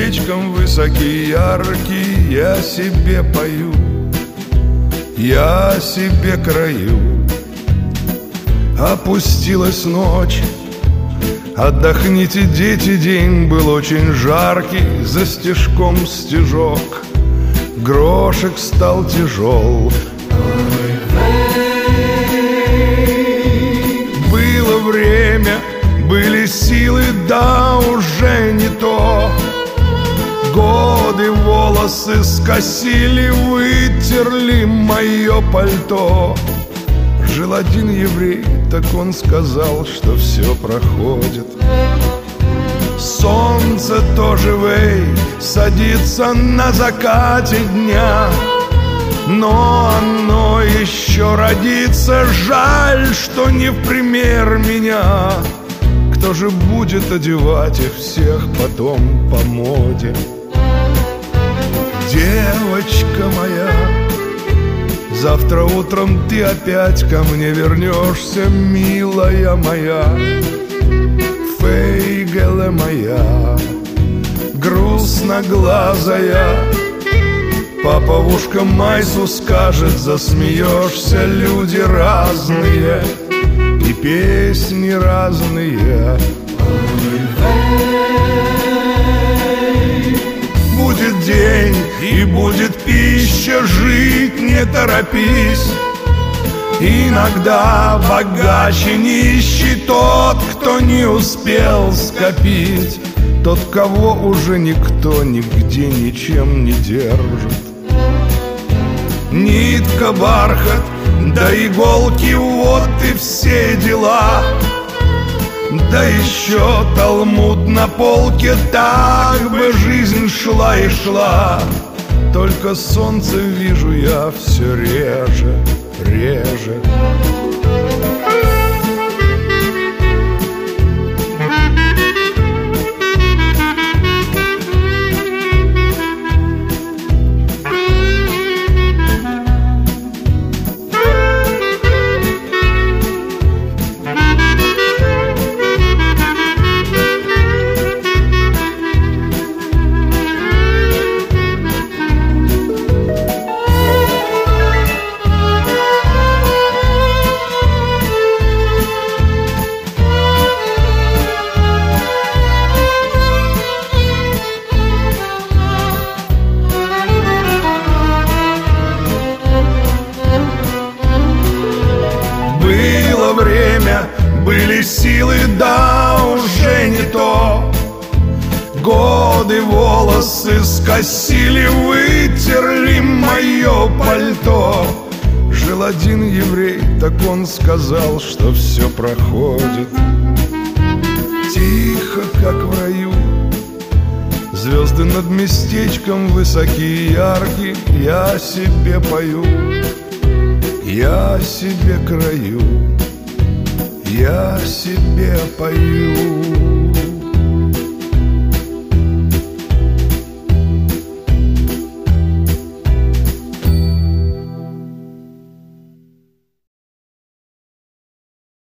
местечком высокий, яркий, я себе пою, я себе краю. Опустилась ночь, отдохните, дети, день был очень жаркий, за стежком стежок, грошек стал тяжел. Было время, были силы, да уже не то. Годы волосы скосили, вытерли мое пальто. Жил один еврей, так он сказал, что все проходит. Солнце тоже, вей, садится на закате дня, но оно еще родится. Жаль, что не в пример меня. Кто же будет одевать их всех потом по моде? Девочка моя, завтра утром ты опять ко мне вернешься, милая моя, фейгеле моя, грустноглазая. Папа в ушко Майсу скажет, засмеешься, люди разные и песни разные. Будет день и будет пища, жить не торопись. Иногда богаче нищий тот, кто не успел скопить, тот, кого уже никто нигде ничем не держит. Нитка, бархат, да иголки, вот и все дела. Да еще талмуд на полке, так бы жизнь шла и шла. Только солнце вижу я все реже, реже. Были силы, да уже не то. Годы волосы скосили, вытерли мое пальто. Жил один еврей, так он сказал, что все проходит. Тихо, как в раю, звезды над местечком высокие, яркие, я себе пою, я себе краю, я себе пою.